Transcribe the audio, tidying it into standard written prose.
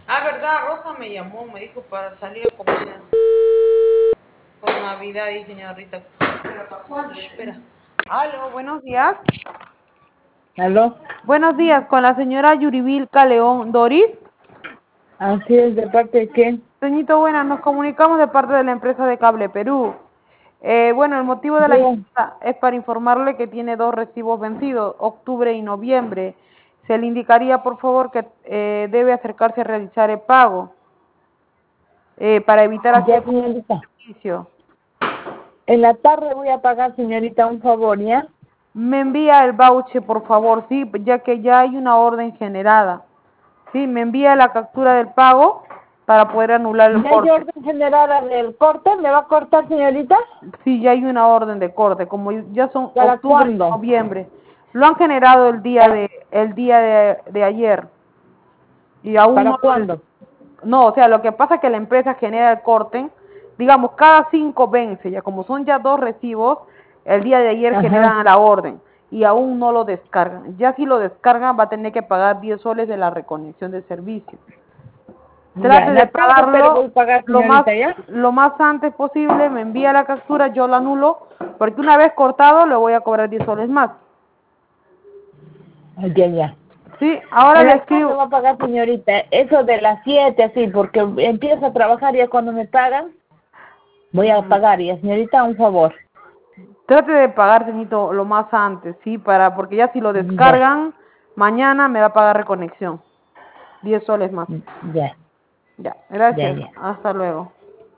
Ah, verdad, Rosa me llamó, me dijo para salir a comer por Navidad y señorita. Espera. Aló, buenos días. ¿Aló? Buenos días, con la señora Yuribilca León Doris. Así es, ¿de parte de quién? Señorito, buenas, nos comunicamos de parte de la empresa de Cable Perú. Bueno, el motivo de la Bien. llamada es para informarle que tiene dos recibos vencidos, octubre y noviembre. Se le indicaría, por favor, que debe acercarse a realizar el pago para evitar así Ya, el señorita. beneficio. En la tarde voy a pagar, señorita, un favor, ¿ya? Me envía el voucher, por favor, sí, ya que ya hay una orden generada. Sí, me envía la captura del pago para poder anular el ¿Ya hay corte. orden general del corte? ¿Me va a cortar, señorita? Sí, ya hay una orden de corte, como ya son ¿Para octubre y cuándo? noviembre. Lo han generado ¿Para, el día de ayer y aún para cuándo? no, o sea, lo que pasa es que la empresa genera el corte, digamos, cada 5 vence, ya como son ya dos recibos, el día de ayer Ajá. generan la orden y aún no lo descargan. Ya si lo descargan va a tener que pagar 10 soles de la reconexión de servicio. Ya, Trate en de la tarde, pero pagarlo voy a pagar, señorita, ¿ya? lo más antes posible, me envía la captura, yo la anulo, porque una vez cortado le voy a cobrar 10 soles más. Ya. Sí, ahora En le la tarde escribo. voy a pagar, señorita. Eso de las 7, así, porque empiezo a trabajar y ya cuando me pagan, voy a pagar. Y señorita, un favor. Trate de pagar, señorito, lo más antes, sí, porque ya si lo Ya, descargan, mañana me va a pagar reconexión. 10 soles más. ya, Ya, ya, gracias. ya. Hasta luego.